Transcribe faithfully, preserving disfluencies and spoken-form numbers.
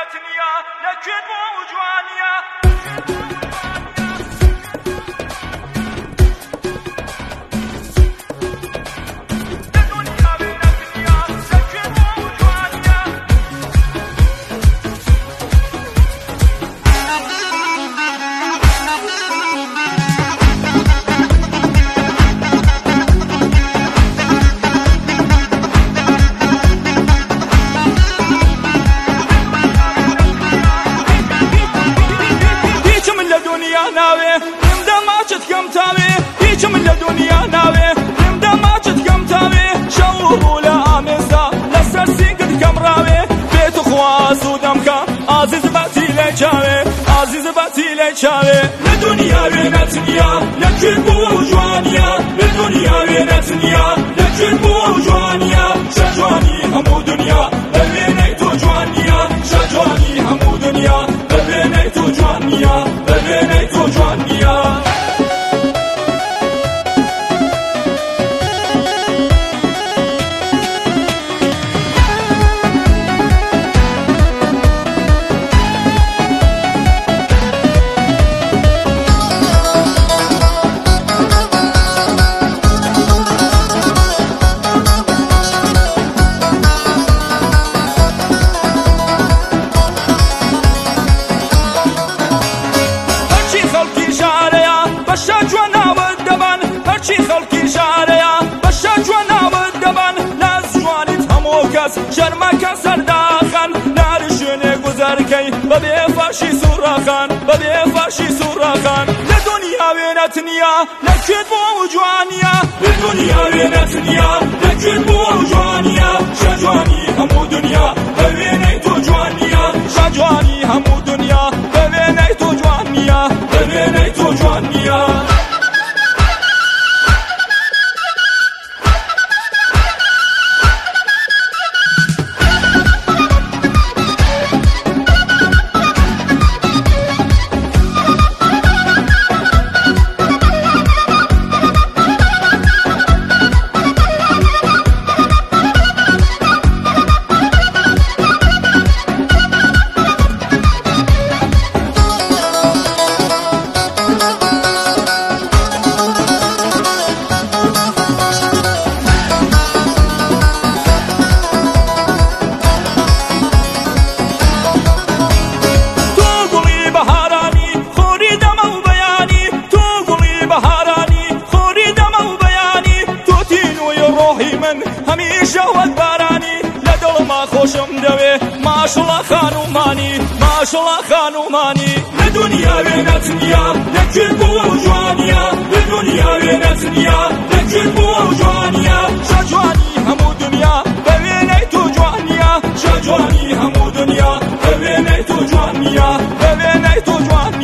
وێنەتنیا نەکوێت بۆ جوانیە هیچم لە دنیا ناوێ لەمدا ماچت کەم تاوێ شەو بوو لە ئامێزدا لەسەر سینگت کەم ڕاوێ بێت و خواز و دەمکە ئازیز بەتی لێ چاوێ ئازیز بەتی لێ چاوێ لە دنیا وێنەتنیا نەکوێت بۆ جوانیە لە دنیا وێنەتنیا نەکوێت بۆ جوانیە شەجوانی هەموو دنیا بە وێنەی تۆ جوانیە شەجوانی هەموو دنیا بە وێنەی تۆ جوانیە بە وێنەی تۆ جوانیە هەرچی خەڵکی شارەیە بەشە جواناوت دەبان لاس جوانیت هەموو کەس شەرمەکە سەرداخەن ناری شوێنێ گوزەرکەی بەبێ فەرشی سوڕەخان بەبێ فەرشی سوڕەخان لە دنیا وێنەتنیا نەکوێت بۆ جوانیە لە دنیا وێنەتنیا نەکوێت بۆ جوانیە شەجوانی هەموو دنیا بە وێنەی تۆ جوانیە شەجوانی هەموو دنیا بە وێنەی تۆ جوانیە بە وێنەی تۆ جوانیە هەمیشە وەک بارانی لە دڵما خۆشم دەوێ ماشڵە خانومانی ماشڵە خانومانی لە دنیا وێنەتنیا نەکوێت بۆ جوانیە لە دنیا وێنەتنیا نەکوێت بۆ جوانیە شەجوانی هەموو دنیا بە وێنەی تۆ جوانیە شەجوانی هەموو دنیا بە وێنەی تۆ جوانیە بە وێنەی تۆ جوانیە